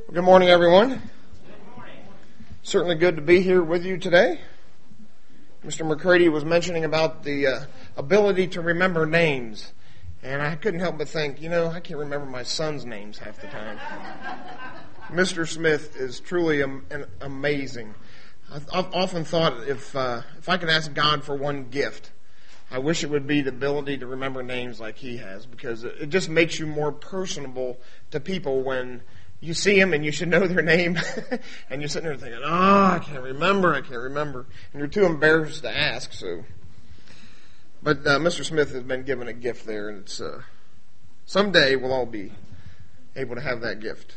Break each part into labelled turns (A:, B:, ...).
A: Good morning, everyone. Certainly good to be here with you today. Mr. McCready was mentioning about the ability to remember names, and I couldn't help but think, I can't remember my son's names half the time. Mr. Smith is truly amazing. I've often thought if I could ask God for one gift, I wish it would be the ability to remember names like he has, because it just makes you more personable to people when you see them and you should know their name, and you're sitting there thinking, I can't remember, and you're too embarrassed to ask. But Mr. Smith has been given a gift there, and it's someday we'll all be able to have that gift.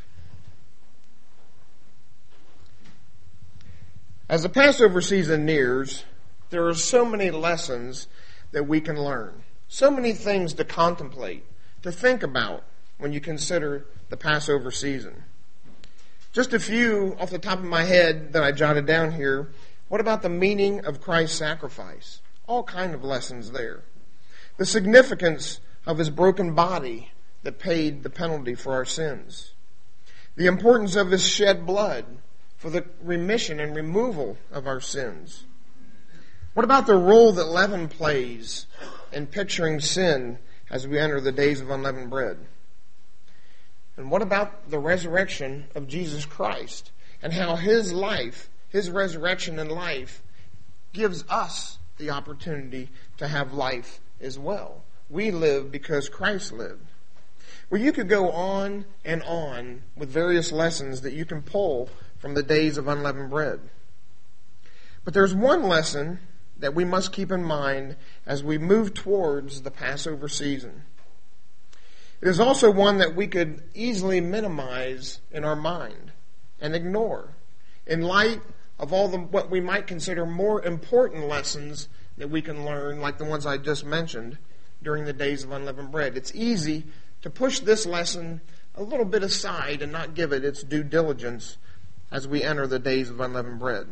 A: As the Passover season nears, there are so many lessons that we can learn, so many things to contemplate, to think about when you consider the Passover season. Just a few off the top of my head that I jotted down here. What about the meaning of Christ's sacrifice? All kind of lessons there. The significance of his broken body that paid the penalty for our sins. The importance of his shed blood for the remission and removal of our sins. What about the role that leaven plays in picturing sin as we enter the days of unleavened bread? And what about the resurrection of Jesus Christ and how his life, his resurrection and life, gives us the opportunity to have life as well? We live because Christ lived. Well, you could go on and on with various lessons that you can pull from the days of unleavened bread. But there's one lesson that we must keep in mind as we move towards the Passover season. It is also one that we could easily minimize in our mind and ignore in light of all what we might consider more important lessons that we can learn, like the ones I just mentioned, during the days of unleavened bread. It's easy to push this lesson a little bit aside and not give it its due diligence as we enter the days of unleavened bread.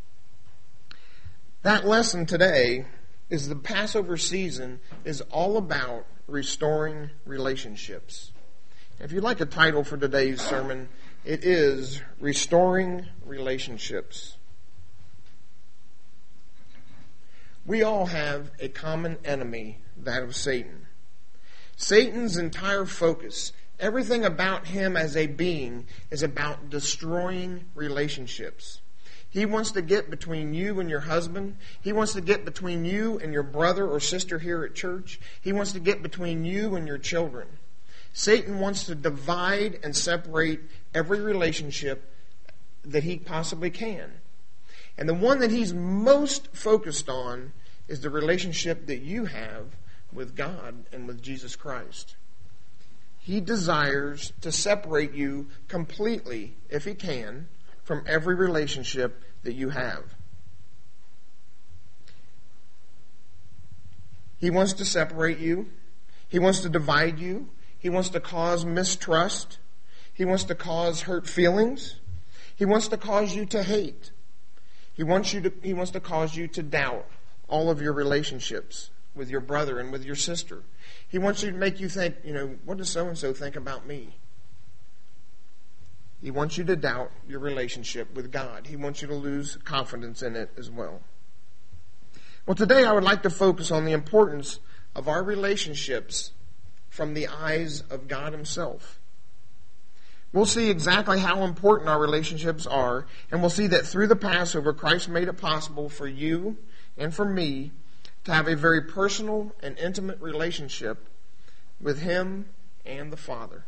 A: That lesson today is the Passover season is all about restoring relationships. If you'd like a title for today's sermon, it is Restoring Relationships. We all have a common enemy, that of Satan. Satan's entire focus, everything about him as a being, is about destroying relationships. He wants to get between you and your husband. He wants to get between you and your brother or sister here at church. He wants to get between you and your children. Satan wants to divide and separate every relationship that he possibly can. And the one that he's most focused on is the relationship that you have with God and with Jesus Christ. He desires to separate you completely, if he can, from every relationship that you have. He wants to separate you. He wants to divide you. He wants to cause mistrust. He wants to cause hurt feelings. He wants to cause you to hate. He wants to cause you to doubt all of your relationships with your brother and with your sister. He wants you to make you think, what does so-and-so think about me? He wants you to doubt your relationship with God. He wants you to lose confidence in it as well. Well, today I would like to focus on the importance of our relationships from the eyes of God himself. We'll see exactly how important our relationships are, and we'll see that through the Passover, Christ made it possible for you and for me to have a very personal and intimate relationship with him and the Father.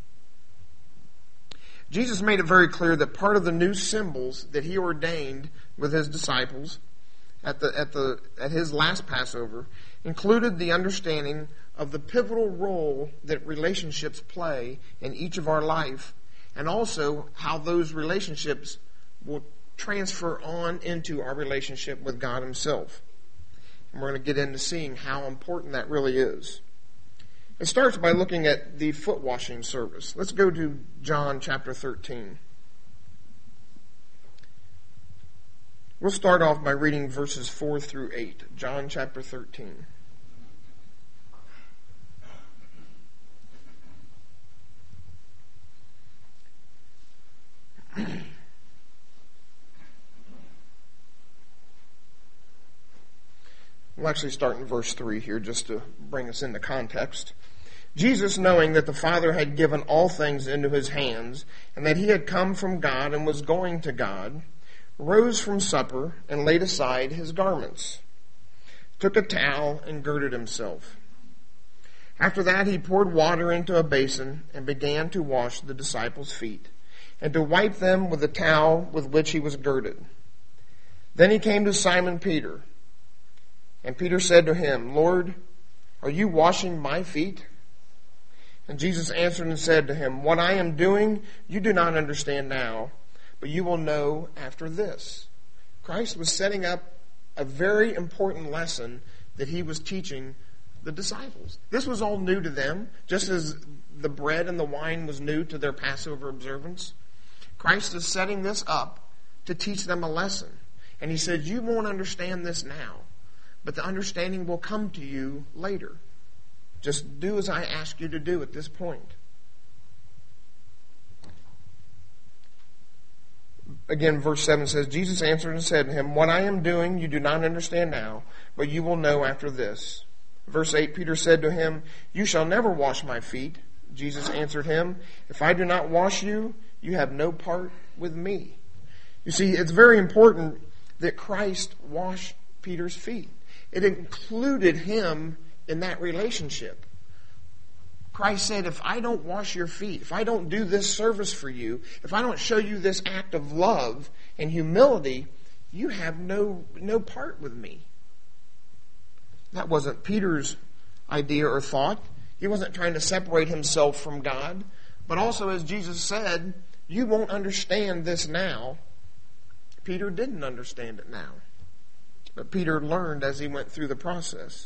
A: Jesus made it very clear that part of the new symbols that he ordained with his disciples at his last Passover included the understanding of the pivotal role that relationships play in each of our life, and also how those relationships will transfer on into our relationship with God himself. And we're going to get into seeing how important that really is. It starts by looking at the foot washing service. Let's go to John chapter 13. We'll start off by reading verses 4 through 8. John chapter 13. We'll actually start in verse 3 here just to bring us into context. Jesus, knowing that the Father had given all things into his hands, and that he had come from God and was going to God, rose from supper and laid aside his garments, took a towel and girded himself. After that he poured water into a basin and began to wash the disciples' feet, and to wipe them with the towel with which he was girded. Then he came to Simon Peter, and Peter said to him, Lord, are you washing my feet? And Jesus answered and said to him, what I am doing you do not understand now, but you will know after this. Christ was setting up a very important lesson that he was teaching the disciples. This was all new to them, just as the bread and the wine was new to their Passover observance. Christ is setting this up to teach them a lesson. And he said, you won't understand this now, but the understanding will come to you later. Just do as I ask you to do at this point. Again, verse 7 says, Jesus answered and said to him, what I am doing you do not understand now, but you will know after this. Verse 8, Peter said to him, you shall never wash my feet. Jesus answered him, if I do not wash you, you have no part with me. You see, it's very important that Christ wash Peter's feet. It included him in that relationship. Christ said, if I don't wash your feet, if I don't do this service for you, if I don't show you this act of love and humility, you have no part with me. That wasn't Peter's idea or thought. He wasn't trying to separate himself from God. But also, as Jesus said, you won't understand this now. Peter didn't understand it now. But Peter learned as he went through the process.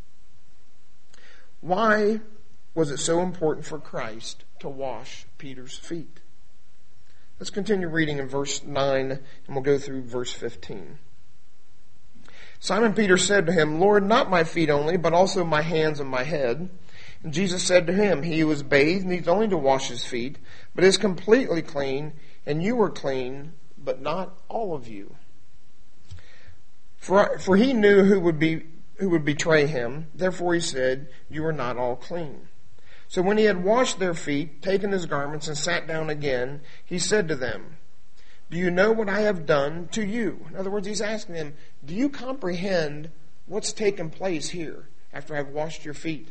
A: Why was it so important for Christ to wash Peter's feet? Let's continue reading in verse 9, and we'll go through verse 15. Simon Peter said to him, Lord, not my feet only, but also my hands and my head. And Jesus said to him, he who is bathed needs only to wash his feet, but is completely clean, and you are clean, but not all of you. For he knew who would betray him. Therefore he said, you are not all clean. So when he had washed their feet, taken his garments, and sat down again, he said to them, do you know what I have done to you? In other words, he's asking them, do you comprehend what's taken place here after I've washed your feet?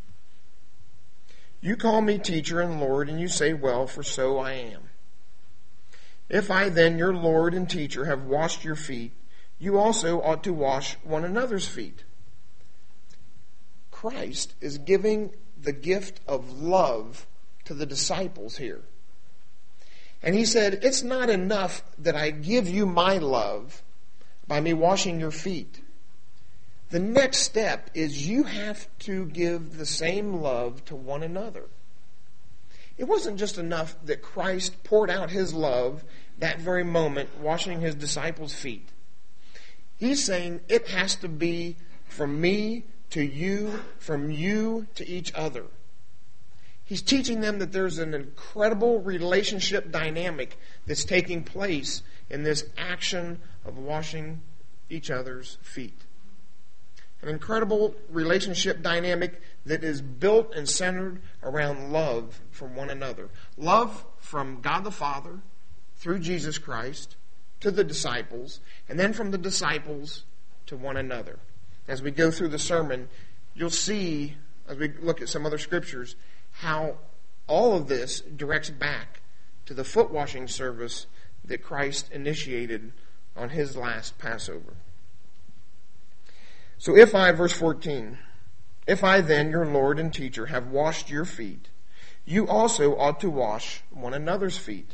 A: You call me teacher and Lord, and you say, well, for so I am. If I then, your Lord and teacher, have washed your feet, you also ought to wash one another's feet. Christ is giving the gift of love to the disciples here. And he said, it's not enough that I give you my love by me washing your feet. The next step is you have to give the same love to one another. It wasn't just enough that Christ poured out his love that very moment, washing his disciples' feet. He's saying it has to be from me to you, from you to each other. He's teaching them that there's an incredible relationship dynamic that's taking place in this action of washing each other's feet. An incredible relationship dynamic that is built and centered around love for one another. Love from God the Father through Jesus Christ to the disciples, and then from the disciples to one another. As we go through the sermon, you'll see, as we look at some other scriptures, how all of this directs back to the foot washing service that Christ initiated on his last Passover. So if I, verse 14, if I then, your Lord and teacher, have washed your feet, you also ought to wash one another's feet.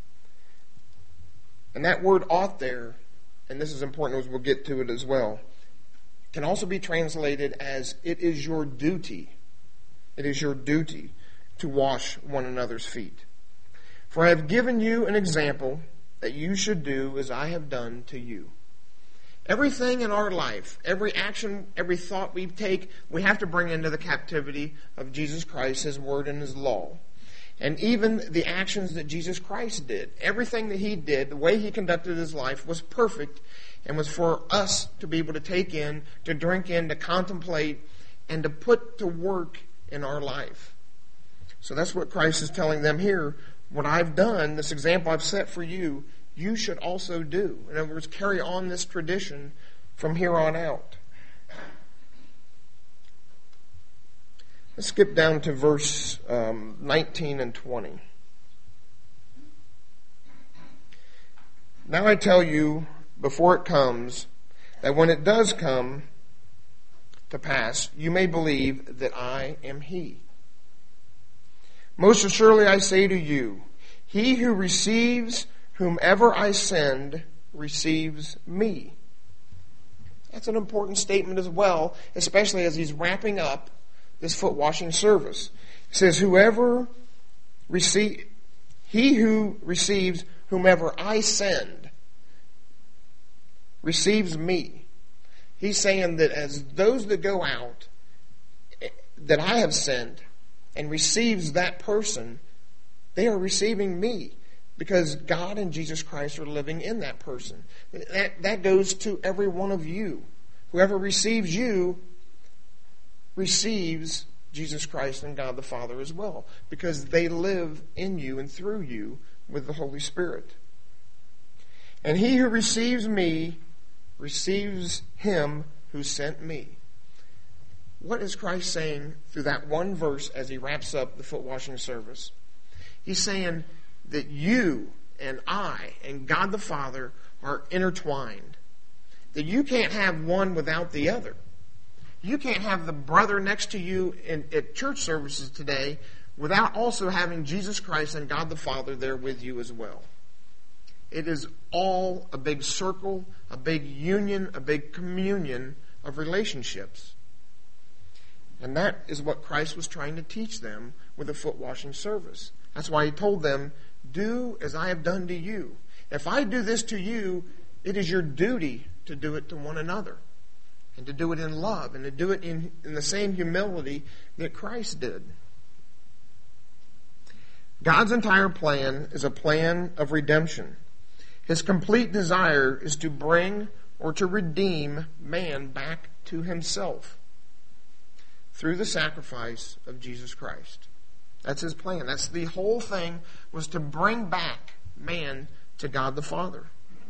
A: And that word ought there, and this is important as we'll get to it as well, can also be translated as it is your duty. It is your duty to wash one another's feet. For I have given you an example that you should do as I have done to you. Everything in our life, every action, every thought we take, we have to bring into the captivity of Jesus Christ, his word and his law. And even the actions that Jesus Christ did, everything that he did, the way he conducted his life was perfect and was for us to be able to take in, to drink in, to contemplate, and to put to work in our life. So that's what Christ is telling them here. What I've done, this example I've set for you, you should also do. In other words, carry on this tradition from here on out. Let's skip down to verse 19 and 20. Now I tell you, before it comes, that when it does come to pass, you may believe that I am he. Most assuredly I say to you, he who receives whomever I send receives me. That's an important statement as well, especially as he's wrapping up this foot washing service. It says, he who receives whomever I send receives me. He's saying that as those that go out that I have sent and receives that person, they are receiving me because God and Jesus Christ are living in that person. That goes to every one of you. Whoever receives you receives Jesus Christ and God the Father as well, because they live in you and through you with the Holy Spirit. And he who receives me receives him who sent me. What is Christ saying through that one verse as he wraps up the foot washing service? He's saying that you and I and God the Father are intertwined. That you can't have one without the other. You can't have the brother next to you at church services today without also having Jesus Christ and God the Father there with you as well. It is all a big circle, a big union, a big communion of relationships. And that is what Christ was trying to teach them with the foot washing service. That's why he told them, do as I have done to you. If I do this to you, it is your duty to do it to one another. And to do it in love, and to do it in the same humility that Christ did. God's entire plan is a plan of redemption. His complete desire is to bring or to redeem man back to himself through the sacrifice of Jesus Christ. That's his plan. That's the whole thing, was to bring back man to God the Father.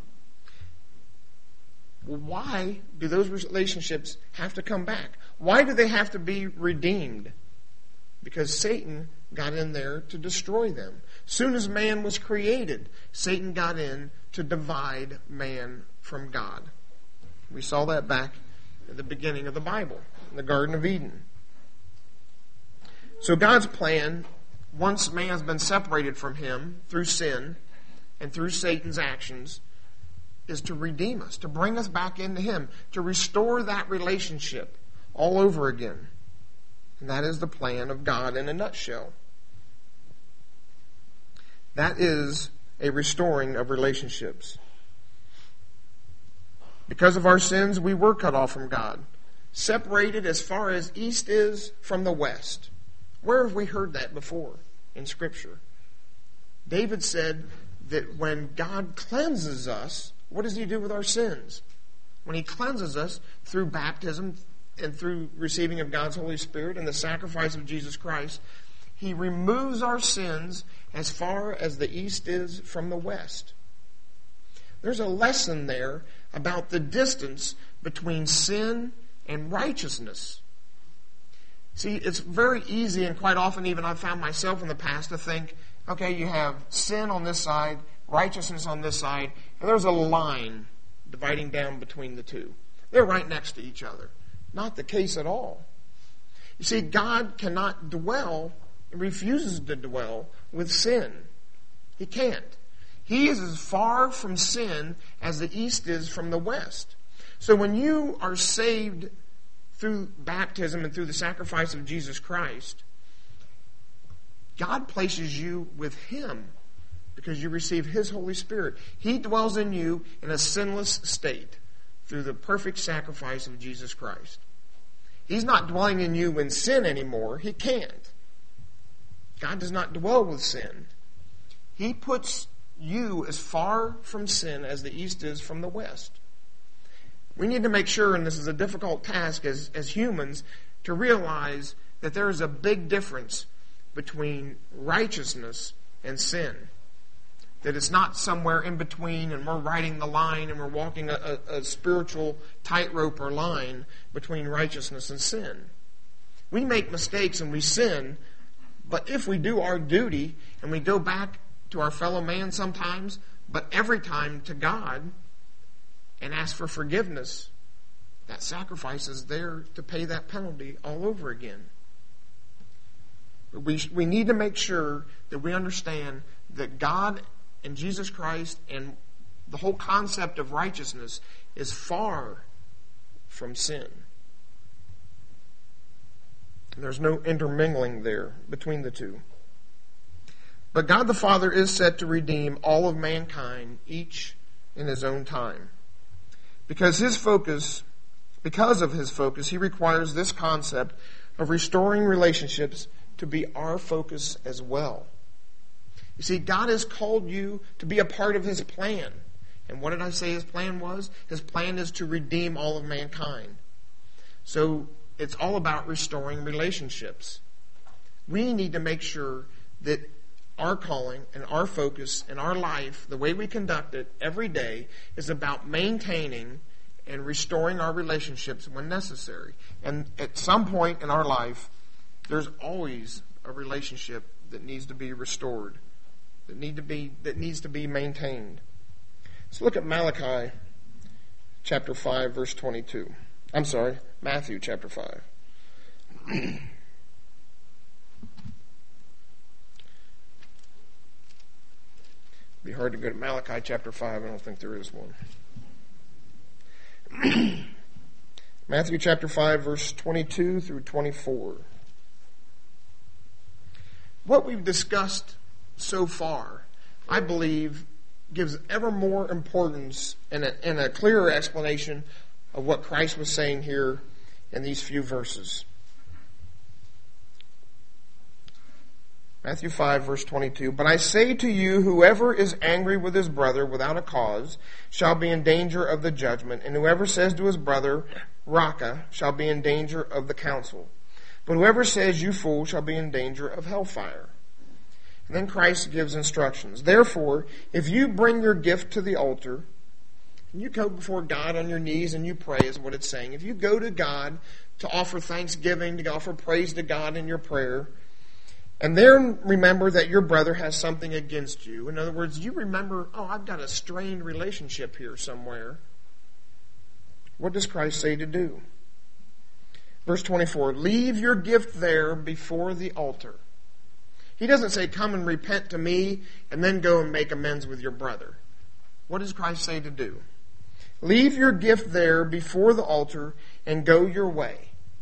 A: Why do those relationships have to come back? Why do they have to be redeemed? Because Satan got in there to destroy them. Soon as man was created, Satan got in to divide man from God. We saw that back at the beginning of the Bible, in the Garden of Eden. So God's plan, once man has been separated from him through sin and through Satan's actions, is to redeem us, to bring us back into him, to restore that relationship all over again. And that is the plan of God in a nutshell. That is a restoring of relationships. Because of our sins, we were cut off from God, separated as far as east is from the west. Where have we heard that before in Scripture? David said that when God cleanses us, what does he do with our sins? When he cleanses us through baptism and through receiving of God's Holy Spirit and the sacrifice of Jesus Christ, he removes our sins as far as the east is from the west. There's a lesson there about the distance between sin and righteousness. See, it's very easy, and quite often even I've found myself in the past to think, okay, you have sin on this side, righteousness on this side, and there's a line dividing down between the two. They're right next to each other. Not the case at all. You see, God cannot dwell, and refuses to dwell, with sin. He can't. He is as far from sin as the east is from the west. So when you are saved through baptism and through the sacrifice of Jesus Christ, God places you with him because you receive his Holy Spirit. He dwells in you in a sinless state through the perfect sacrifice of Jesus Christ. He's not dwelling in you in sin anymore. He can't. God does not dwell with sin. He puts you as far from sin as the east is from the west. We need to make sure, and this is a difficult task as humans, to realize that there is a big difference between righteousness and sin. That it's not somewhere in between and we're riding the line and we're walking a spiritual tightrope or line between righteousness and sin. We make mistakes and we sin, but if we do our duty and we go back to our fellow man sometimes, but every time to God and ask for forgiveness, that sacrifice is there to pay that penalty all over again. We need to make sure that we understand that God and Jesus Christ and the whole concept of righteousness is far from sin. And there's no intermingling there between the two. But God the Father is set to redeem all of mankind, each in his own time. Because of his focus, he requires this concept of restoring relationships to be our focus as well. You see, God has called you to be a part of his plan. And what did I say his plan was? His plan is to redeem all of mankind. So it's all about restoring relationships. We need to make sure that our calling and our focus and our life, the way we conduct it every day, is about maintaining and restoring our relationships when necessary. And at some point in our life, there's always a relationship that needs to be restored, that needs to be maintained. Let's look at Malachi chapter 5, verse 22. I'm sorry, Matthew chapter 5. It'd be hard to go to Malachi chapter 5. I don't think there is one. Matthew chapter 5, verse 22 through 24. What we've discussed so far, I believe, gives ever more importance and a clearer explanation of what Christ was saying here in these few verses. Matthew 5, verse 22. But I say to you, whoever is angry with his brother without a cause shall be in danger of the judgment, and whoever says to his brother, Raca, shall be in danger of the council. But whoever says, you fool, shall be in danger of hellfire. And then Christ gives instructions. Therefore, if you bring your gift to the altar, and you go before God on your knees and you pray, is what it's saying. If you go to God to offer thanksgiving, to offer praise to God in your prayer, and then remember that your brother has something against you. In other words, you remember, I've got a strained relationship here somewhere. What does Christ say to do? Verse 24, leave your gift there before the altar. He doesn't say, come and repent to me and then go and make amends with your brother. What does Christ say to do? Leave your gift there before the altar and go your way.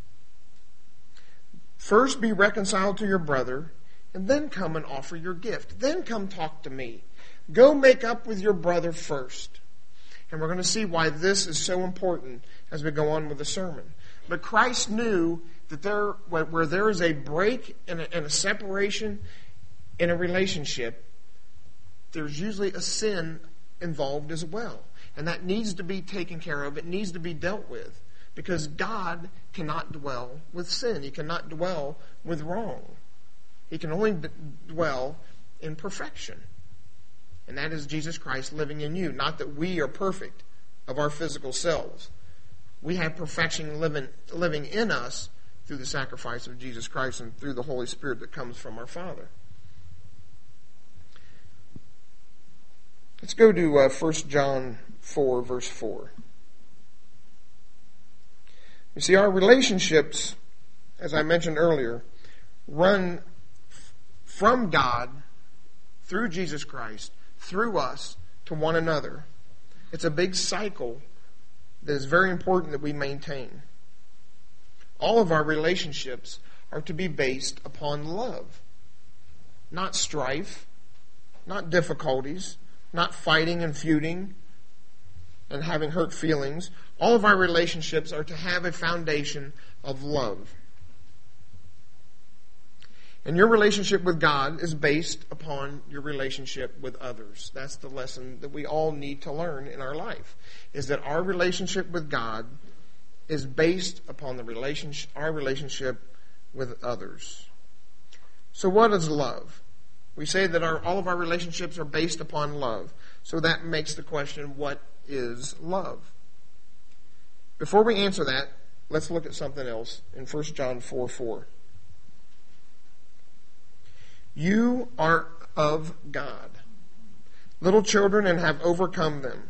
A: First be reconciled to your brother, and then come and offer your gift. Then come talk to me. Go make up with your brother first. And we're going to see why this is so important as we go on with the sermon. But Christ knew that where there is a break and a separation in a relationship, there's usually a sin involved as well. And that needs to be taken care of. It needs to be dealt with. Because God cannot dwell with sin. He cannot dwell with wrong. He can only dwell in perfection. And that is Jesus Christ living in you. Not that we are perfect of our physical selves. We have perfection living in us through the sacrifice of Jesus Christ and through the Holy Spirit that comes from our Father. Let's go to 1 John 4, verse 4. You see, our relationships, as I mentioned earlier, run from God, through Jesus Christ, through us, to one another. It's a big cycle that is very important that we maintain. All of our relationships are to be based upon love, not strife, not difficulties, not fighting and feuding and having hurt feelings. All of our relationships are to have a foundation of love. And your relationship with God is based upon your relationship with others. That's the lesson that we all need to learn in our life, is that our relationship with God is based upon our relationship with others. So what is love? We say that all of our relationships are based upon love. So that makes the question, what is love? Before we answer that, let's look at something else in 1 John 4:4. You are of God, little children, and have overcome them,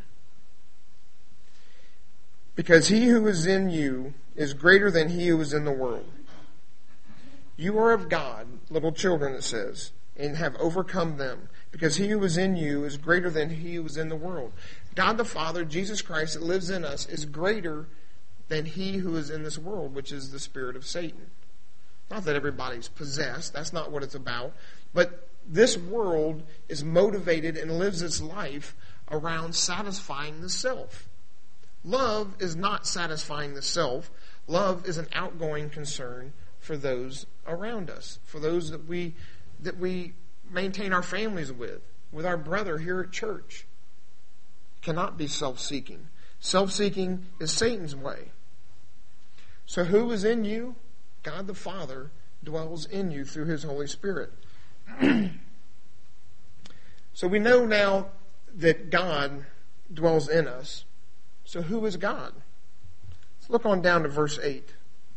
A: because he who is in you is greater than he who is in the world. You are of God, little children, it says, and have overcome them, because he who is in you is greater than he who is in the world. God the Father, Jesus Christ, that lives in us, is greater than he who is in this world, which is the spirit of Satan. Not that everybody's possessed, that's not what it's about, but this world is motivated and lives its life around satisfying the self. Love is not satisfying the self. Love is an outgoing concern for those around us, for those that we maintain our families with our brother here at church. It cannot be self-seeking. Self-seeking is Satan's way. So who is in you? God the Father dwells in you through his Holy Spirit. So we know now that God dwells in us. So who is God? Let's look on down to verse 8.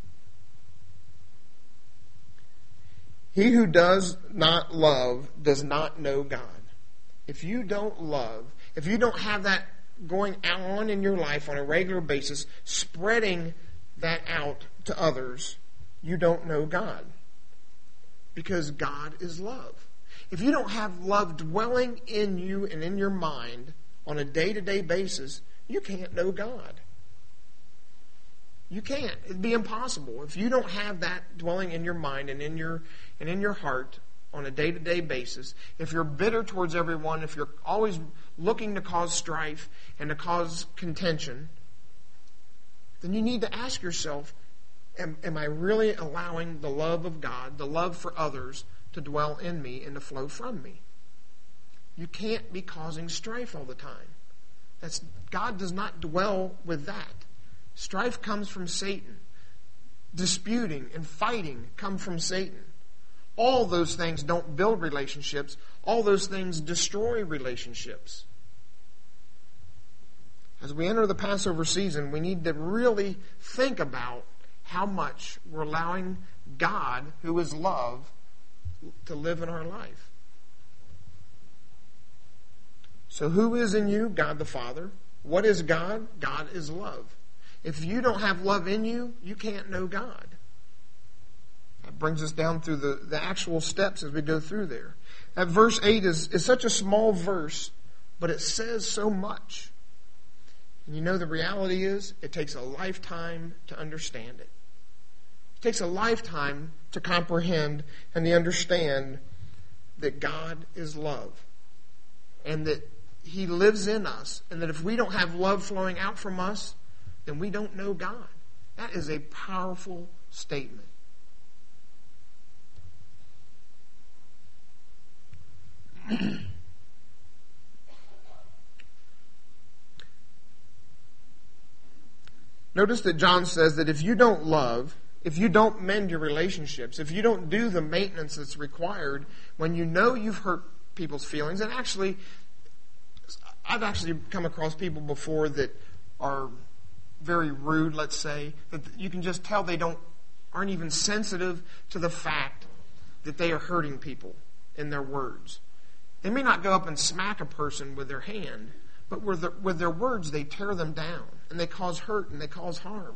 A: He who does not love does not know God. If you don't love, if you don't have that going on in your life on a regular basis, spreading that out to others, you don't know God. Because God is love. If you don't have love dwelling in you and in your mind on a day-to-day basis, you can't know God. You can't. It'd be impossible. If you don't have that dwelling in your mind and in your heart on a day-to-day basis, if you're bitter towards everyone, if you're always looking to cause strife and to cause contention, then you need to ask yourself, am I really allowing the love of God, the love for others, to dwell in me and to flow from me? You can't be causing strife all the time. God does not dwell with that. Strife comes from Satan. Disputing and fighting come from Satan. All those things don't build relationships. All those things destroy relationships. As we enter the Passover season, we need to really think about how much we're allowing God, who is love, to live in our life. So who is in you? God the Father. What is God? God is love. If you don't have love in you, you can't know God. That brings us down through the actual steps as we go through there. That verse 8 is such a small verse, but it says so much. And you know the reality is, it takes a lifetime to understand it. It takes a lifetime to comprehend and to understand that God is love. And that He lives in us. And that if we don't have love flowing out from us, then we don't know God. That is a powerful statement. Notice that John says that if you don't love, if you don't mend your relationships, if you don't do the maintenance that's required when you know you've hurt people's feelings, and actually, I've actually come across people before that are very rude, let's say, that you can just tell they aren't even sensitive to the fact that they are hurting people in their words. They may not go up and smack a person with their hand, but with their words they tear them down, and they cause hurt and they cause harm.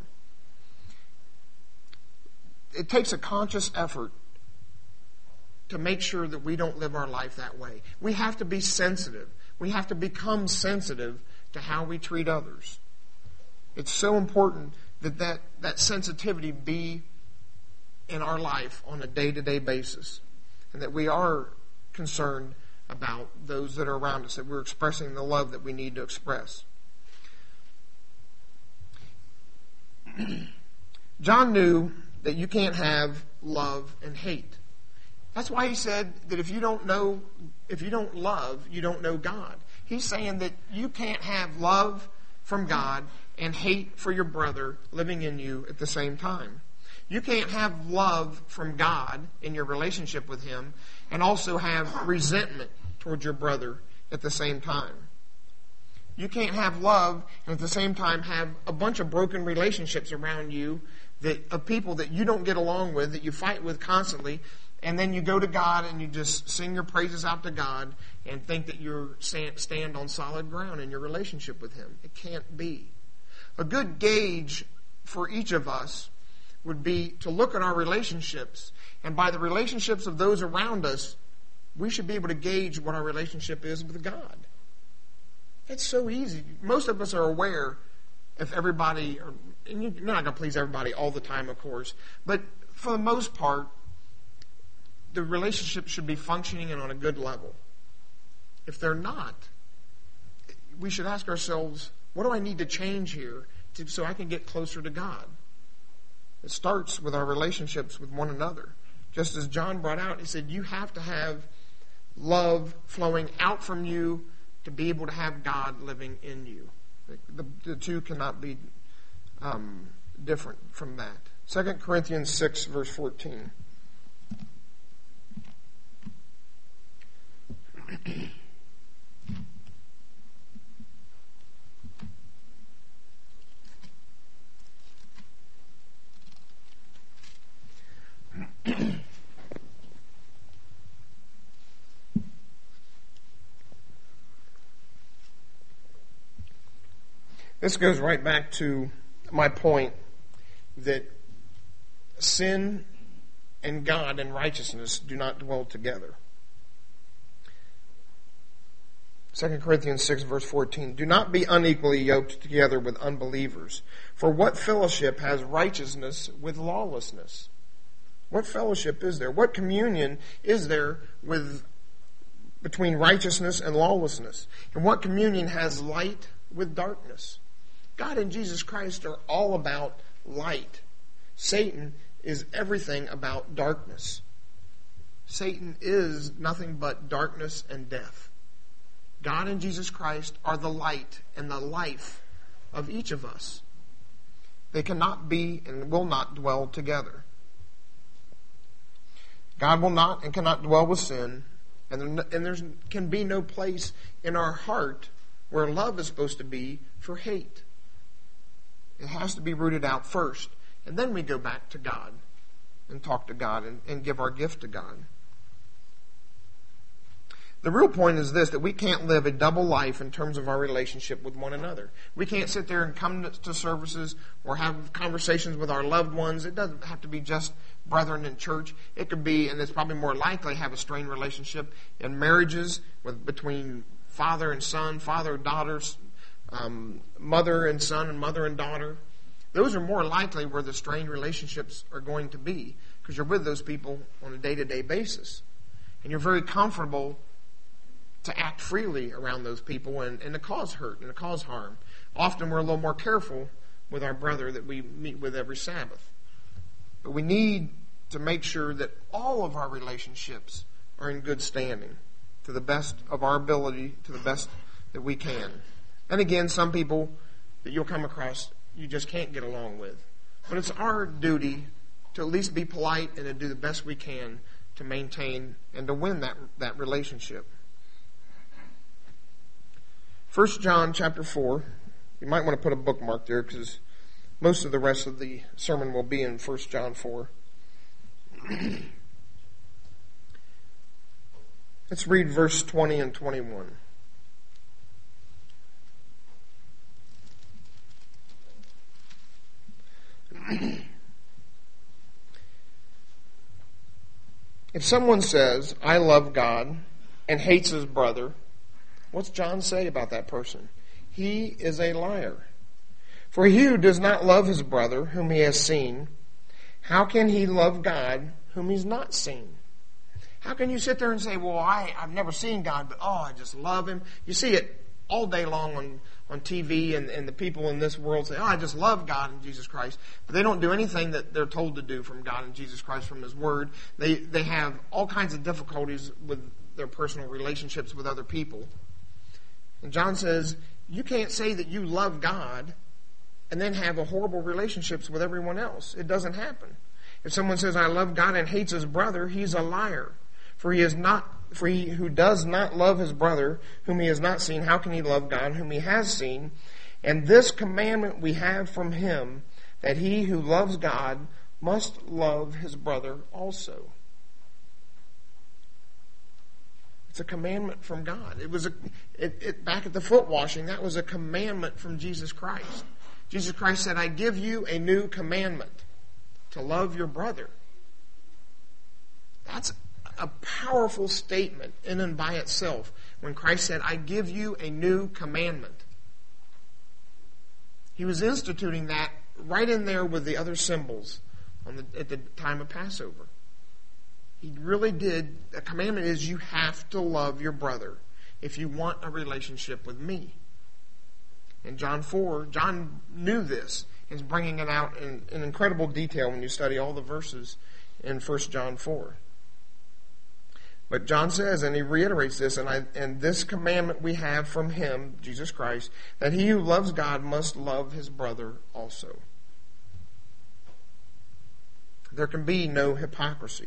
A: It takes a conscious effort to make sure that we don't live our life that way. We have to be sensitive. We have to become sensitive to how we treat others. It's so important that sensitivity be in our life on a day-to-day basis, and that we are concerned about those that are around us, that we're expressing the love that we need to express. John knew that you can't have love and hate. That's why he said that if you don't love, you don't know God. He's saying that you can't have love from God and hate for your brother living in you at the same time. You can't have love from God in your relationship with Him and also have resentment towards your brother at the same time. You can't have love and at the same time have a bunch of broken relationships around you of people that you don't get along with, that you fight with constantly, and then you go to God and you just sing your praises out to God and think that you stand on solid ground in your relationship with Him. It can't be. A good gauge for each of us would be to look at our relationships, and by the relationships of those around us, we should be able to gauge what our relationship is with God. It's so easy. Most of us are aware if everybody, and you're not going to please everybody all the time, of course, but for the most part, the relationship should be functioning and on a good level. If they're not, we should ask ourselves, what do I need to change here so I can get closer to God? It starts with our relationships with one another. Just as John brought out, he said, you have to have love flowing out from you to be able to have God living in you. The two cannot be different from that. 2 Corinthians 6, verse 14. This goes right back to my point that sin and God and righteousness do not dwell together. 2 Corinthians 6, verse 14. Do not be unequally yoked together with unbelievers. For what fellowship has righteousness with lawlessness? What fellowship is there? What communion is there between righteousness and lawlessness? And what communion has light with darkness? God and Jesus Christ are all about light. Satan is everything about darkness. Satan is nothing but darkness and death. God and Jesus Christ are the light and the life of each of us. They cannot be and will not dwell together. God will not and cannot dwell with sin, and there can be no place in our heart where love is supposed to be for hate. It has to be rooted out first, and then we go back to God and talk to God and give our gift to God. The real point is this, that we can't live a double life in terms of our relationship with one another. We can't sit there and come to services or have conversations with our loved ones. It doesn't have to be just brethren in church. It could be, and it's probably more likely, have a strained relationship in marriages between father and son, father and daughters, mother and son, and mother and daughter. Those are more likely where the strained relationships are going to be, because you're with those people on a day-to-day basis. And you're very comfortable to act freely around those people and to cause hurt and to cause harm. Often we're a little more careful with our brother that we meet with every Sabbath. But we need to make sure that all of our relationships are in good standing, to the best of our ability, to the best that we can. And again, some people that you'll come across you just can't get along with. But it's our duty to at least be polite and to do the best we can to maintain and to win that relationship. 1 John chapter 4. You might want to put a bookmark there because most of the rest of the sermon will be in 1 John 4. Let's read verse 20 and 21. If someone says, I love God, and hates his brother, what's John say about that person? He is a liar. For he who does not love his brother, whom he has seen, how can he love God, whom he's not seen? How can you sit there and say, well, I've never seen God, but I just love him. You see it all day long on on TV and the people in this world say, oh, I just love God and Jesus Christ. But they don't do anything that they're told to do from God and Jesus Christ, from His Word. They have all kinds of difficulties with their personal relationships with other people. And John says, you can't say that you love God and then have a horrible relationships with everyone else. It doesn't happen. If someone says, I love God and hates his brother, he's a liar. For he who does not love his brother, whom he has not seen, how can he love God, whom he has seen? And this commandment we have from him, that he who loves God must love his brother also. It's a commandment from God. It was back at the foot washing, that was a commandment from Jesus Christ. Jesus Christ said, I give you a new commandment, to love your brother. That's a powerful statement in and by itself when Christ said, I give you a new commandment. He was instituting that right in there with the other symbols at the time of Passover. He really did. A commandment is you have to love your brother if you want a relationship with me. In John 4, John knew this. He's bringing it out in incredible detail when you study all the verses in 1 John 4. But John says, and he reiterates this, and this commandment we have from him, Jesus Christ, that he who loves God must love his brother also. There can be no hypocrisy.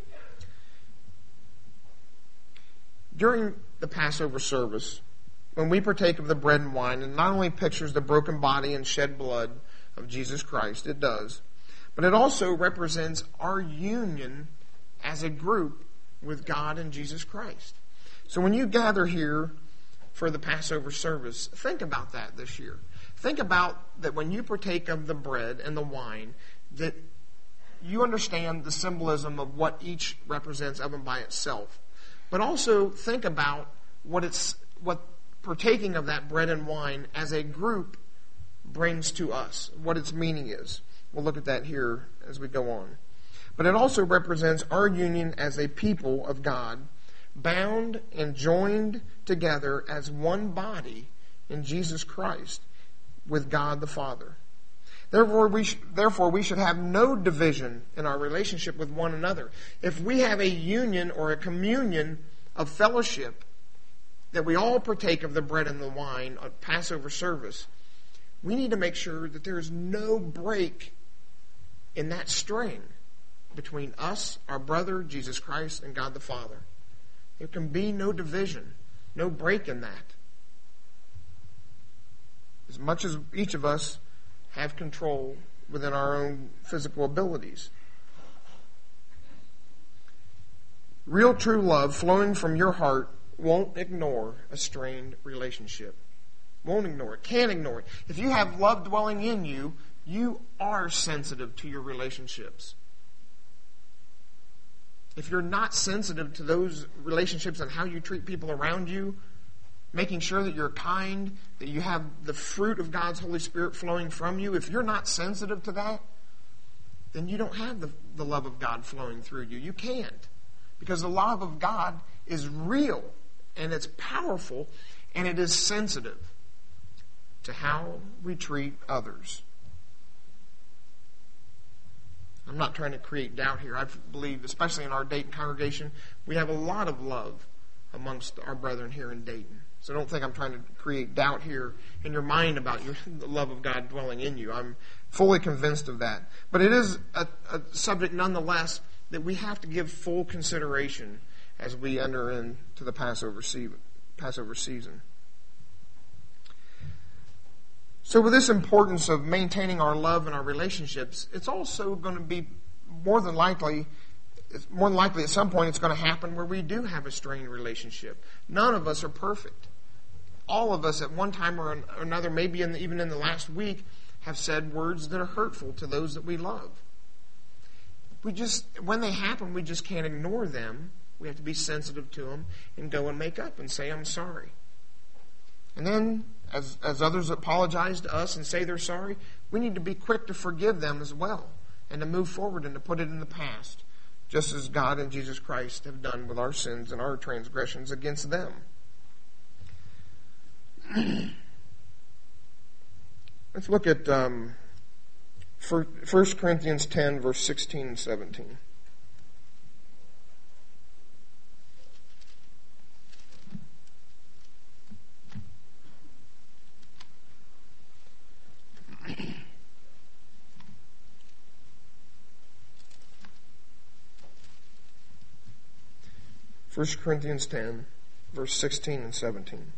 A: During the Passover service, when we partake of the bread and wine, it not only pictures the broken body and shed blood of Jesus Christ, it does, but it also represents our union as a group with God and Jesus Christ. So when you gather here for the Passover service, think about that this year. Think about that when you partake of the bread and the wine, that you understand the symbolism of what each represents of and by itself. But also think about what partaking of that bread and wine as a group brings to us, what its meaning is. We'll look at that here as we go on. But it also represents our union as a people of God, bound and joined together as one body in Jesus Christ with God the Father. Therefore, we should have no division in our relationship with one another. If we have a union or a communion of fellowship, that we all partake of the bread and the wine at Passover service, we need to make sure that there is no break in that string between us, our brother, Jesus Christ, and God the Father. There can be no division, no break in that. As much as each of us have control within our own physical abilities. Real true love flowing from your heart won't ignore a strained relationship. Won't ignore it. Can't ignore it. If you have love dwelling in you, you are sensitive to your relationships. If you're not sensitive to those relationships and how you treat people around you, making sure that you're kind, that you have the fruit of God's Holy Spirit flowing from you, if you're not sensitive to that, then you don't have the love of God flowing through you. You can't. Because the love of God is real, and it's powerful, and it is sensitive to how we treat others. I'm not trying to create doubt here. I believe, especially in our Dayton congregation, we have a lot of love amongst our brethren here in Dayton. So don't think I'm trying to create doubt here in your mind about the love of God dwelling in you. I'm fully convinced of that. But it is a subject nonetheless that we have to give full consideration as we enter into the Passover season. So with this importance of maintaining our love and our relationships, it's also going to be more than likely at some point it's going to happen where we do have a strained relationship. None of us are perfect. All of us at one time or another, maybe even in the last week, have said words that are hurtful to those that we love. When they happen, we just can't ignore them. We have to be sensitive to them and go and make up and say, I'm sorry. And then, as others apologize to us and say they're sorry, we need to be quick to forgive them as well and to move forward and to put it in the past, just as God and Jesus Christ have done with our sins and our transgressions against them. Let's look at 1 Corinthians 10, verse 16 and 17. First Corinthians 10, verse 16 and 17.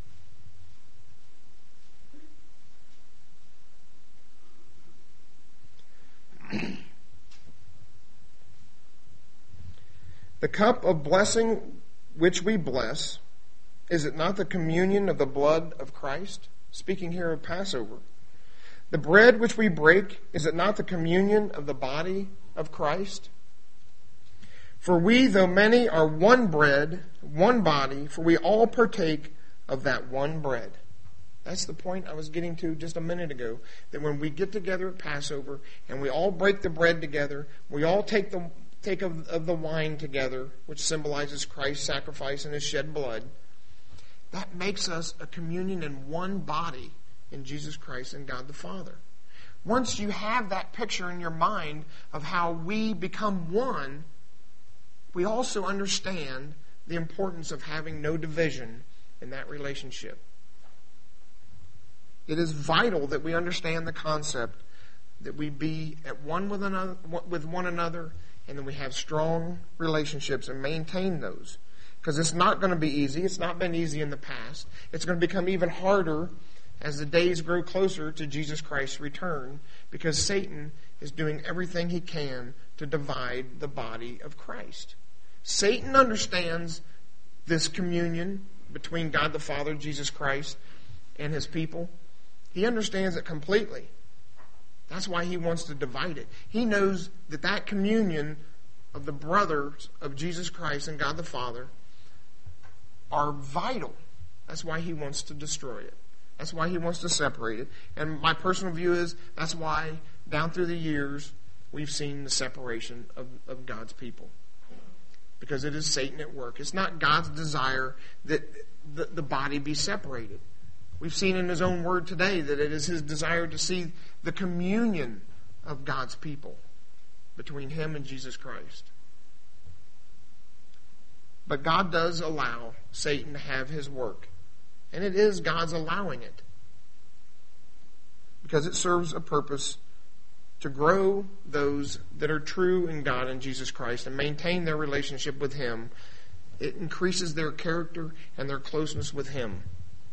A: The cup of blessing which we bless, is it not the communion of the blood of Christ? Speaking here of Passover. The bread which we break, is it not the communion of the body of Christ? For we, though many, are one bread, one body, for we all partake of that one bread. That's the point I was getting to just a minute ago. That when we get together at Passover and we all break the bread together, we all take of the wine together, which symbolizes Christ's sacrifice and His shed blood, that makes us a communion in one body in Jesus Christ and God the Father. Once you have that picture in your mind of how we become one, we also understand the importance of having no division in that relationship. It is vital that we understand the concept that we be at one with one another, and that we have strong relationships and maintain those. Because it's not going to be easy. It's not been easy in the past. It's going to become even harder as the days grow closer to Jesus Christ's return, because Satan is doing everything he can to divide the body of Christ. Satan understands this communion between God the Father, Jesus Christ, and His people. He understands it completely. That's why he wants to divide it. He knows that that communion of the brothers of Jesus Christ and God the Father are vital. That's why he wants to destroy it. That's why he wants to separate it. And my personal view is that's why down through the years we've seen the separation of God's people. Because it is Satan at work. It's not God's desire that the body be separated. We've seen in His own word today that it is His desire to see the communion of God's people between Him and Jesus Christ. But God does allow Satan to have his work. And it is God's allowing it. Because it serves a purpose to grow those that are true in God and Jesus Christ and maintain their relationship with Him. It increases their character and their closeness with Him.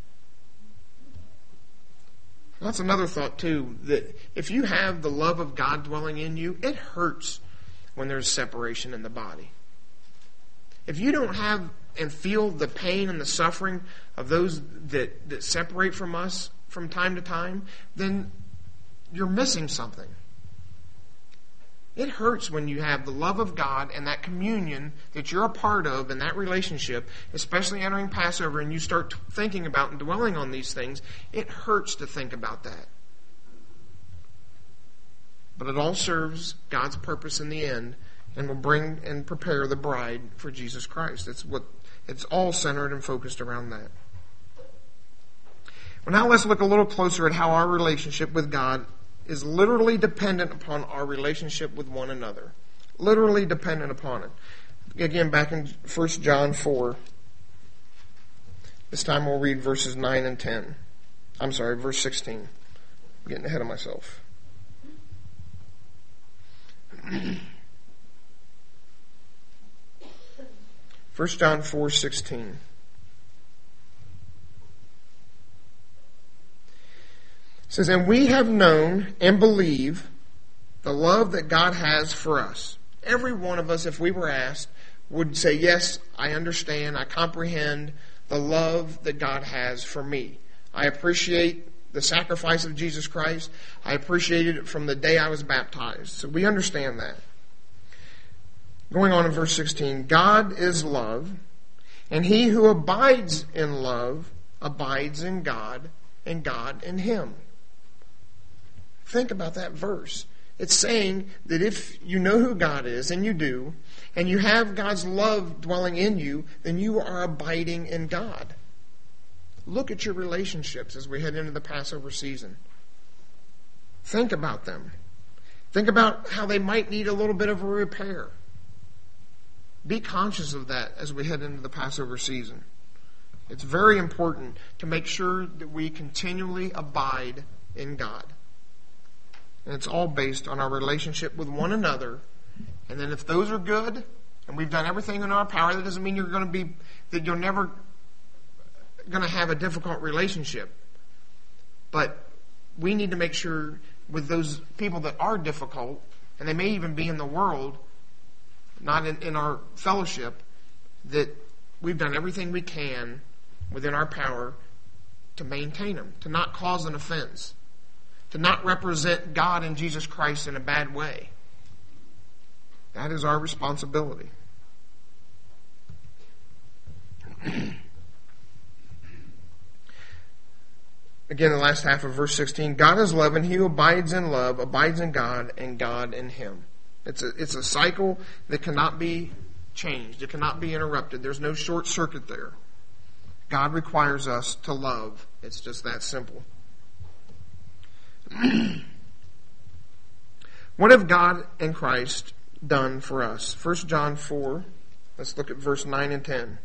A: That's another thought too, that if you have the love of God dwelling in you, it hurts when there's separation in the body. If you don't have and feel the pain and the suffering of those that separate from us from time to time, then you're missing something. It hurts when you have the love of God and that communion that you're a part of in that relationship, especially entering Passover, and you start thinking about and dwelling on these things. It hurts to think about that. But it all serves God's purpose in the end and will bring and prepare the bride for Jesus Christ. It's all centered and focused around that. Well, now let's look a little closer at how our relationship with God is literally dependent upon our relationship with one another. Literally dependent upon it. Again, back in 1 John 4. This time we'll read verses 9 and 10. I'm sorry, verse 16. I'm getting ahead of myself. 1 John 4:16. It says, "And we have known and believe the love that God has for us." Every one of us, if we were asked, would say, yes, I understand, I comprehend the love that God has for me. I appreciate the sacrifice of Jesus Christ. I appreciated it from the day I was baptized. So we understand that. Going on in verse 16, God is love, and he who abides in love abides in God, and God in him. Think about that verse. It's saying that if you know who God is, and you do, and you have God's love dwelling in you, then you are abiding in God. Look at your relationships as we head into the Passover season. Think about them. Think about how they might need a little bit of a repair. Be conscious of that as we head into the Passover season. It's very important to make sure that we continually abide in God. And it's all based on our relationship with one another. And then if those are good, and we've done everything in our power, that doesn't mean you're never going to have a difficult relationship. But we need to make sure with those people that are difficult, and they may even be in the world, not in our fellowship, that we've done everything we can within our power to maintain them, to not cause an offense, to not represent God and Jesus Christ in a bad way. That is our responsibility. Again, the last half of verse 16, God is love, and he who abides in love abides in God, and God in him. It's a cycle that cannot be changed. It cannot be interrupted. There's no short circuit there. God requires us to love. It's just that simple. What have God and Christ done for us? 1 John 4. Let's look at verse 9 and 10.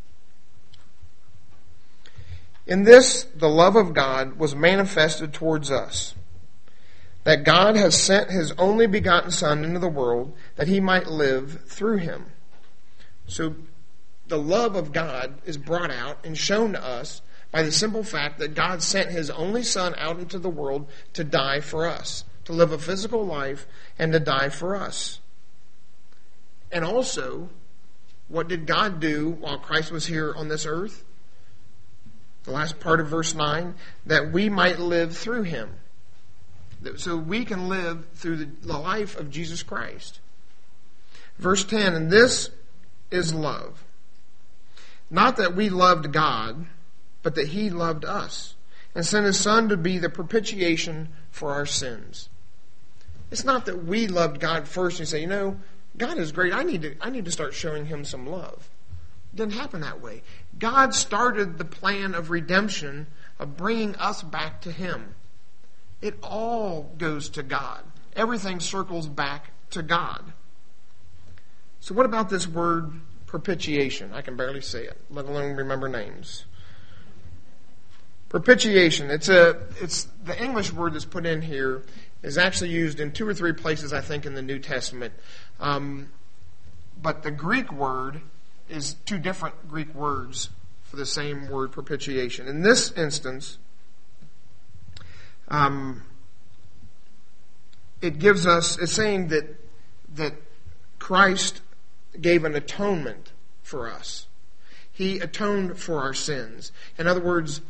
A: In this, the love of God was manifested towards us, that God has sent his only begotten Son into the world, that he might live through him. So, the love of God is brought out and shown to us by the simple fact that God sent his only Son out into the world to die for us, to live a physical life and to die for us. And also, what did God do while Christ was here on this earth? The last part of verse 9, that we might live through him. So we can live through the life of Jesus Christ. Verse 10, and this is love. Not that we loved God, but that he loved us and sent his Son to be the propitiation for our sins. It's not that we loved God first and say, God is great. I need to start showing him some love. It didn't happen that way. God started the plan of redemption, of bringing us back to him. It all goes to God. Everything circles back to God. So what about this word propitiation? I can barely say it, let alone remember names. Propitiation. It's the English word that's put in here is actually used in 2 or 3 places, I think, in the New Testament. But the Greek word is 2 different Greek words for the same word, propitiation. In this instance, it's saying that Christ gave an atonement for us. He atoned for our sins. In other words,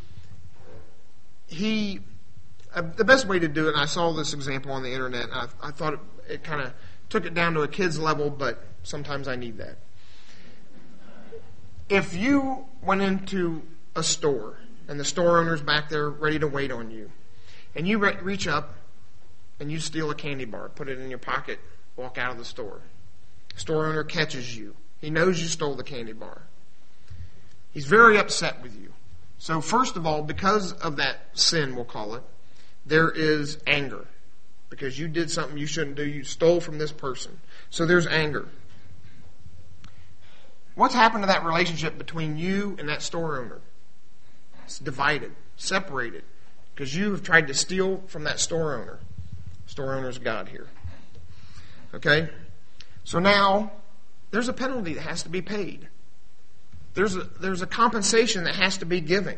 A: the best way to do it, and I saw this example on the internet, and I thought it kind of took it down to a kid's level, but sometimes I need that. If you went into a store, and the store owner's back there ready to wait on you, and you reach up and you steal a candy bar, put it in your pocket, walk out of the store. The store owner catches you. He knows you stole the candy bar. He's very upset with you. So first of all, because of that sin, we'll call it, there is anger. Because you did something you shouldn't do. You stole from this person. So there's anger. What's happened to that relationship between you and that store owner? It's divided, separated. Because you have tried to steal from that store owner. Store owner's God here. Okay? So now, there's a penalty that has to be paid. There's a compensation that has to be given.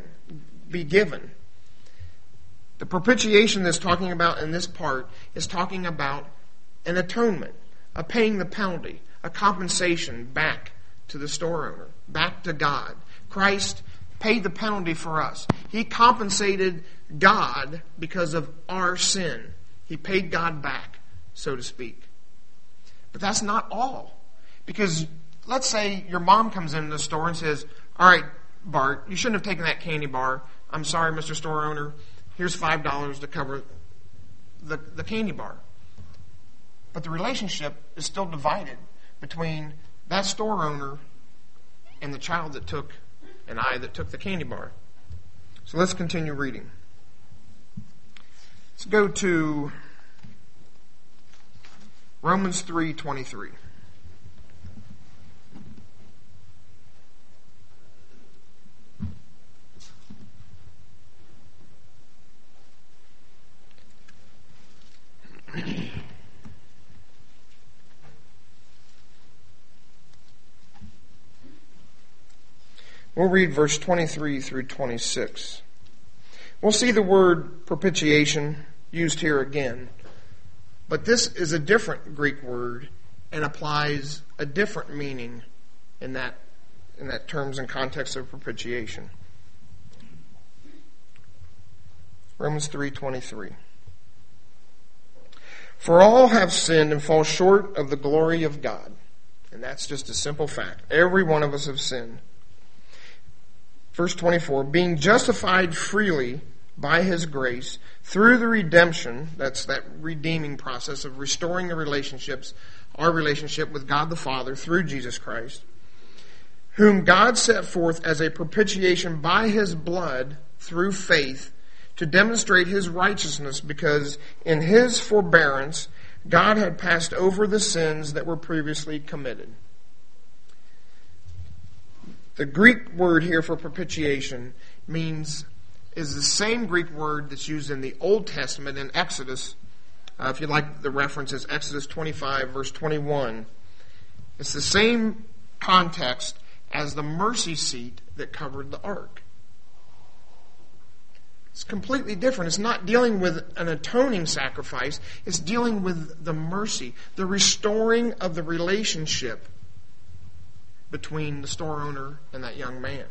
A: The propitiation that's talking about in this part is talking about an atonement, a paying the penalty, a compensation back to the store owner, back to God. Christ paid the penalty for us. He compensated God because of our sin. He paid God back, so to speak. But that's not all. Because let's say your mom comes into the store and says, all right, Bart, you shouldn't have taken that candy bar. I'm sorry, Mr. Store Owner. Here's $5 to cover the candy bar. But the relationship is still divided between that store owner and the child that took, and I that took the candy bar. So let's continue reading. It Let's go to Romans 3:23. We'll read verse 23 through 26. We'll see the word propitiation used here again. But this is a different Greek word and applies a different meaning in that terms and context of propitiation. Romans 3:23. For all have sinned and fall short of the glory of God. And that's just a simple fact. Every one of us have sinned. Verse 24, being justified freely by His grace through the redemption, that's that redeeming process of restoring the relationships, our relationship with God the Father through Jesus Christ, whom God set forth as a propitiation by His blood through faith to demonstrate His righteousness, because in His forbearance God had passed over the sins that were previously committed. The Greek word here for propitiation is the same Greek word that's used in the Old Testament in Exodus. If you like the references, Exodus 25, verse 21. It's the same context as the mercy seat that covered the ark. It's completely different. It's not dealing with an atoning sacrifice. It's dealing with the mercy, the restoring of the relationship between the store owner and that young man.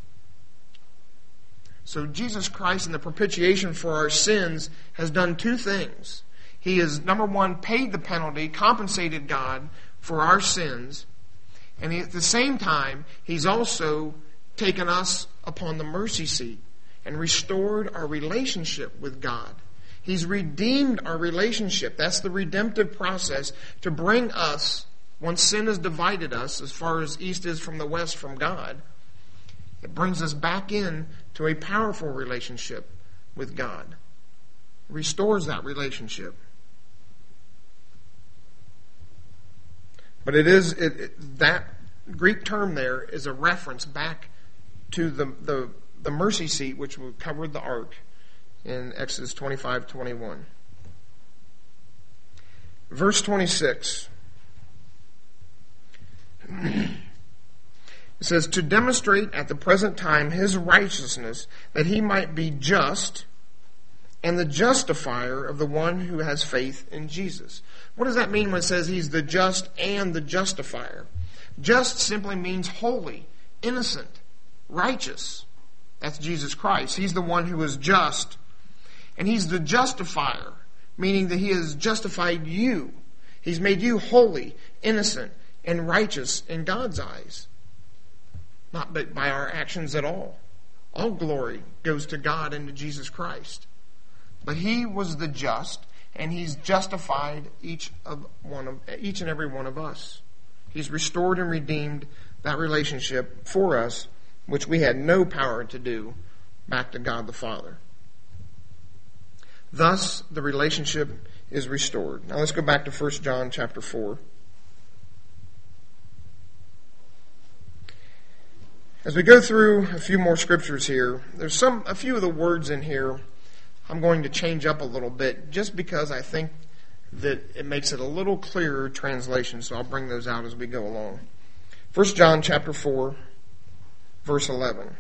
A: So Jesus Christ in the propitiation for our sins has done two things. He has, number one, paid the penalty, compensated God for our sins, and at the same time, He's also taken us upon the mercy seat and restored our relationship with God. He's redeemed our relationship. That's the redemptive process to bring us, once sin has divided us as far as east is from the west from God, it brings us back in to a powerful relationship with God. It restores that relationship. But that Greek term there is a reference back to the mercy seat which covered the ark in Exodus 25:21. Verse 26. It says, to demonstrate at the present time His righteousness, that He might be just and the justifier of the one who has faith in Jesus. What does that mean when it says He's the just and the justifier? Just simply means holy, innocent, righteous. That's Jesus Christ. He's the one who is just. And He's the justifier, meaning that He has justified you. He's made you holy, innocent, and righteous in God's eyes. Not by our actions at all. All glory goes to God and to Jesus Christ. But He was the just, and He's justified each and every one of us. He's restored and redeemed that relationship for us, which we had no power to do, back to God the Father. Thus, the relationship is restored. Now let's go back to 1 John chapter 4. As we go through a few more scriptures here, there's a few of the words in here I'm going to change up a little bit, just because I think that it makes it a little clearer translation, so I'll bring those out as we go along. 1 John chapter 4, verse 11.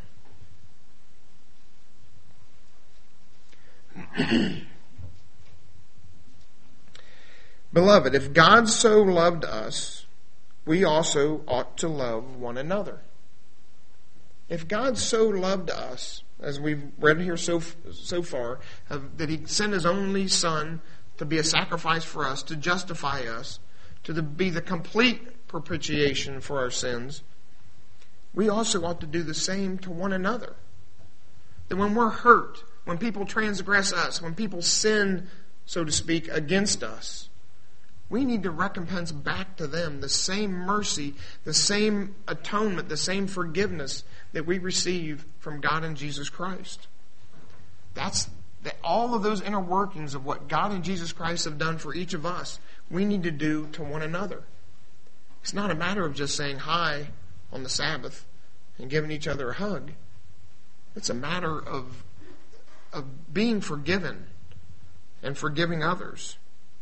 A: Beloved, if God so loved us, we also ought to love one another. If God so loved us, as we've read here so far, that He sent His only Son to be a sacrifice for us, to justify us, to be the complete propitiation for our sins, we also ought to do the same to one another. That when we're hurt, when people transgress us, when people sin, so to speak, against us, we need to recompense back to them the same mercy, the same atonement, the same forgiveness that we receive from God and Jesus Christ. That's that all of those inner workings of what God and Jesus Christ have done for each of us, we need to do to one another. It's not a matter of just saying hi on the Sabbath and giving each other a hug. It's a matter of being forgiven and forgiving others.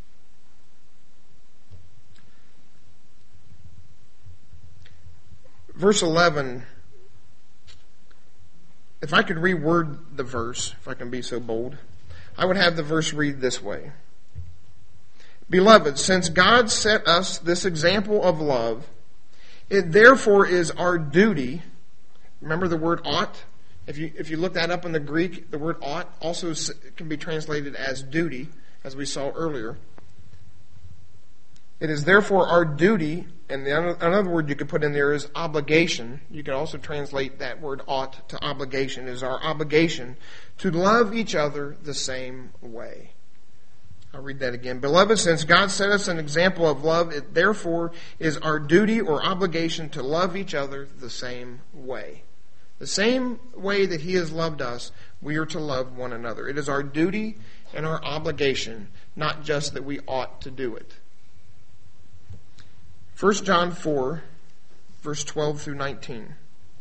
A: Verse 11, if I could reword the verse, if I can be so bold, I would have the verse read this way. Beloved, since God set us this example of love, it therefore is our duty. Remember the word ought? If you look that up in the Greek, the word ought also can be translated as duty, as we saw earlier. It is therefore our duty, and another word you could put in there is obligation. You can also translate that word ought to obligation. It is our obligation to love each other the same way. I'll read that again. Beloved, since God set us an example of love, it therefore is our duty or obligation to love each other the same way. The same way that He has loved us, we are to love one another. It is our duty and our obligation, not just that we ought to do it. 1 John 4, verse 12 through 19.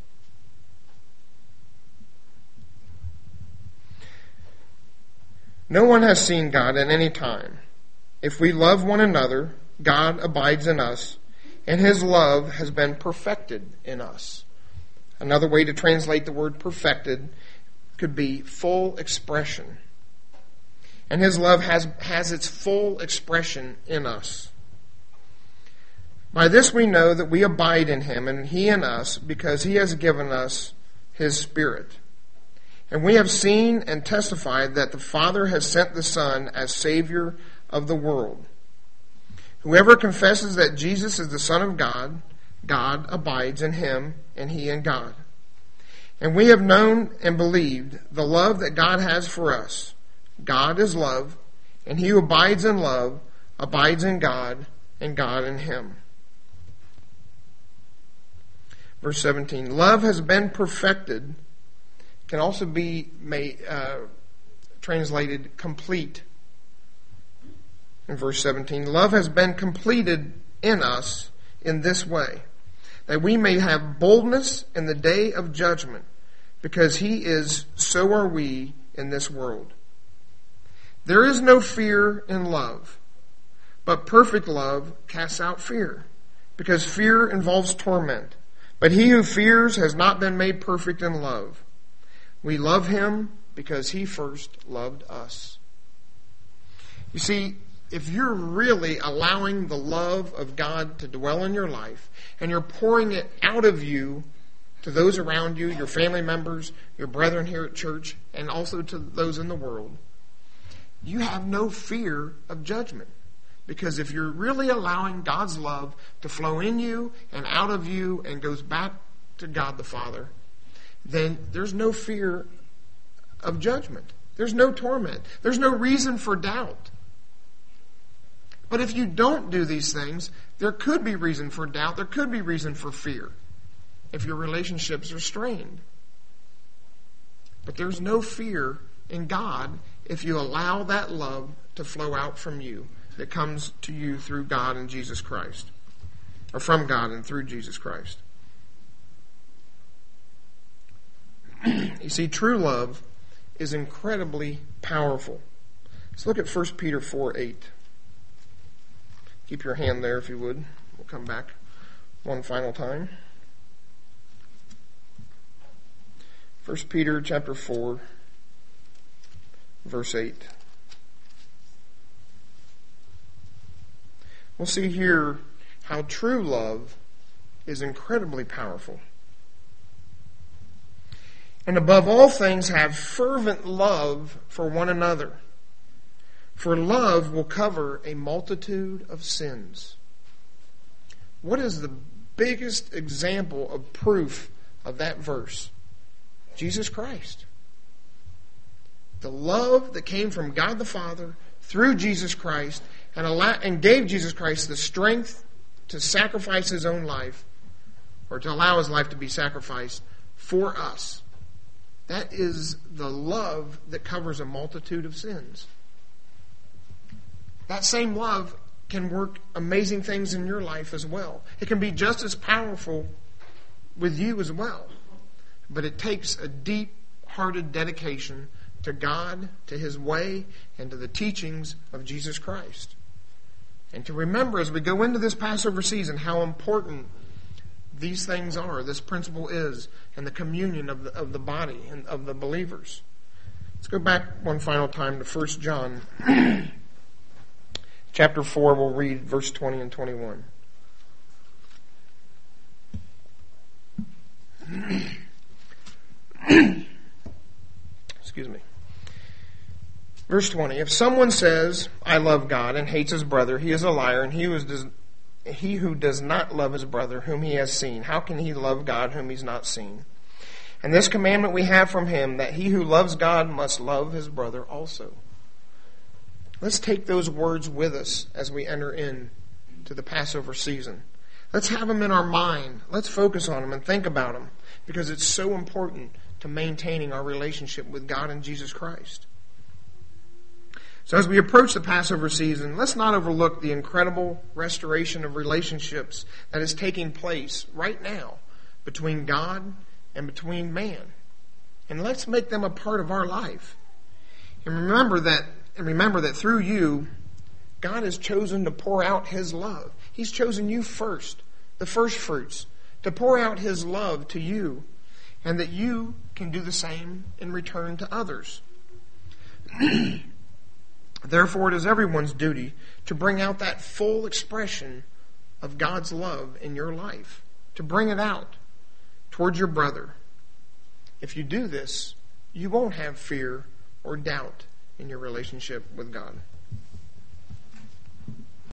A: No one has seen God at any time. If we love one another, God abides in us, and His love has been perfected in us. Another way to translate the word perfected could be full expression. And His love has its full expression in us. By this we know that we abide in Him and He in us, because He has given us His Spirit. And we have seen and testified that the Father has sent the Son as Savior of the world. Whoever confesses that Jesus is the Son of God, God abides in Him and He in God. And we have known and believed the love that God has for us. God is love, and he who abides in love abides in God, and God in him. Verse 17, love has been perfected, can also be translated complete. In verse 17, love has been completed in us in this way, that we may have boldness in the day of judgment, because he is, so are we in this world. There is no fear in love, but perfect love casts out fear, because fear involves torment. But he who fears has not been made perfect in love. We love him because he first loved us. You see, if you're really allowing the love of God to dwell in your life, and you're pouring it out of you to those around you, your family members, your brethren here at church, and also to those in the world, you have no fear of judgment. Because if you're really allowing God's love to flow in you and out of you and goes back to God the Father, then there's no fear of judgment. There's no torment. There's no reason for doubt. But if you don't do these things, there could be reason for doubt. There could be reason for fear if your relationships are strained. But there's no fear in God if you allow that love to flow out from you, that comes to you through God and Jesus Christ, or from God and through Jesus Christ. You see, true love is incredibly powerful. Let's look at 1 Peter 4:8. Keep your hand there if you would. We'll come back one final time. 1 Peter chapter 4, verse 8. We'll see here how true love is incredibly powerful. And above all things, have fervent love for one another. For love will cover a multitude of sins. What is the biggest example of proof of that verse? Jesus Christ. The love that came from God the Father through Jesus Christ and gave Jesus Christ the strength to sacrifice his own life, or to allow his life to be sacrificed for us. That is the love that covers a multitude of sins. That same love can work amazing things in your life as well. It can be just as powerful with you as well. But it takes a deep-hearted dedication to God, to His way, and to the teachings of Jesus Christ. And to remember as we go into this Passover season how important these things are, this principle is, and the communion of the body and of the believers. Let's go back one final time to 1 John. Chapter 4, we'll read verse 20 and 21. Excuse me. Verse 20. If someone says, I love God, and hates his brother, he is a liar, and he who does not love his brother whom he has seen, how can he love God whom he's not seen? And this commandment we have from him, that he who loves God must love his brother also. Let's take those words with us as we enter into the Passover season. Let's have them in our mind. Let's focus on them and think about them, because it's so important to maintaining our relationship with God and Jesus Christ. So as we approach the Passover season, let's not overlook the incredible restoration of relationships that is taking place right now between God and between man. And let's make them a part of our life. And remember that through you, God has chosen to pour out His love. He's chosen you first, the first fruits, to pour out His love to you, and that you can do the same in return to others. Therefore, it is everyone's duty to bring out that full expression of God's love in your life, to bring it out towards your brother. If you do this, you won't have fear or doubt in your relationship with God.